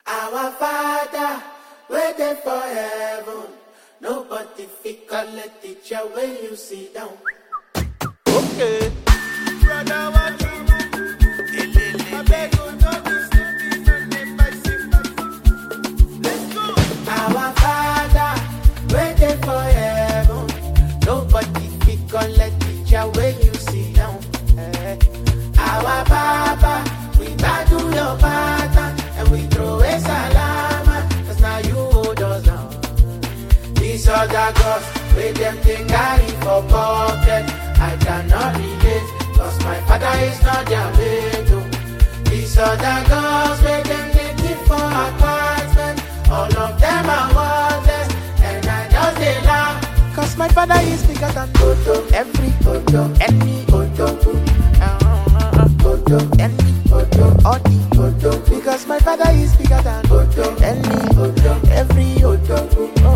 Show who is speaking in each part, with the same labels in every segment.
Speaker 1: Our Father, waiting for heaven. Nobody fit collect the chair when you sit down.
Speaker 2: Okay. Brother, what you I beg you, don't be sleeping on the bicycle. Let's go.
Speaker 1: Our Father, waiting for heaven. Nobody fit collect the chair when you sit down. Our Papa, we do your pattern and we throw a salama. Cause now you hold us down. These other gods, with them thing carry for pocket. I cannot relate, cause my father is not their mate. Oh. These other girls, with them they keep for apartment. All of them are worthless, and I just they laugh. Cause my father is bigger than Toto. Every Toto, any Toto. Toto, any Toto, all the Toto. Because my father is bigger than Toto. Any Toto, every Toto.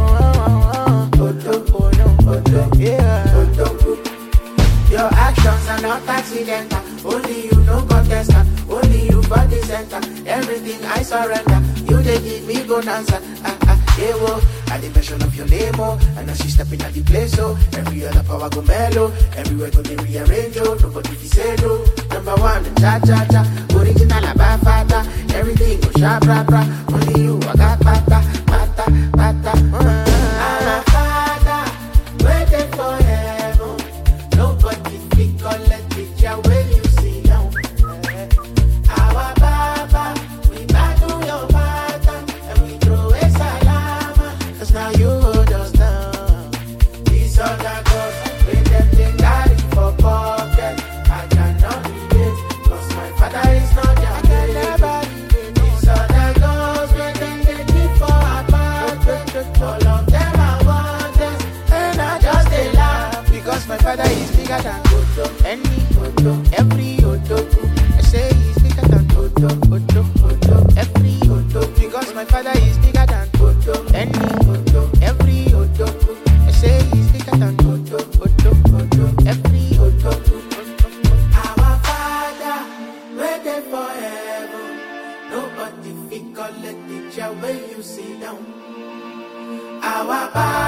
Speaker 1: Toto, oh no, Toto, yeah. Toto. Your actions are not accidental. Only you know contestant. Only you body center. Everything I surrender. You they give me bonanza. Yeah, whoa. At the mention of your name, oh. And as she stepping at the place, oh. Every other power go mellow. Everywhere to be rearrange, oh. Nobody fi say no. Number one, cha-cha-cha. Original abafata. Everything go sha-bra-bra. Only you, I got pata, pata, pata. Our Father, waiting for heaven. Nobody fit collect the chair when you sit down. Our Papa, we battle your pattern and we throw a salama. Cause now you hold us down. These other girls, with them they carry for pocket. I cannot relate, cause my father is not their mate. These other girls, with them they keep for apartment. All of them are wanted, and I just they laugh. Because my father is bigger than Toto, any Toto, every Toto. I say he's bigger than Toto, Toto, Toto, every Toto. Because my father is bigger than Toto, any Toto, every Toto. I say he's bigger than Toto, Toto, Toto, every Toto. Our Father, waiting for heaven. Nobody fit collect the chair when you sit down. Our Father.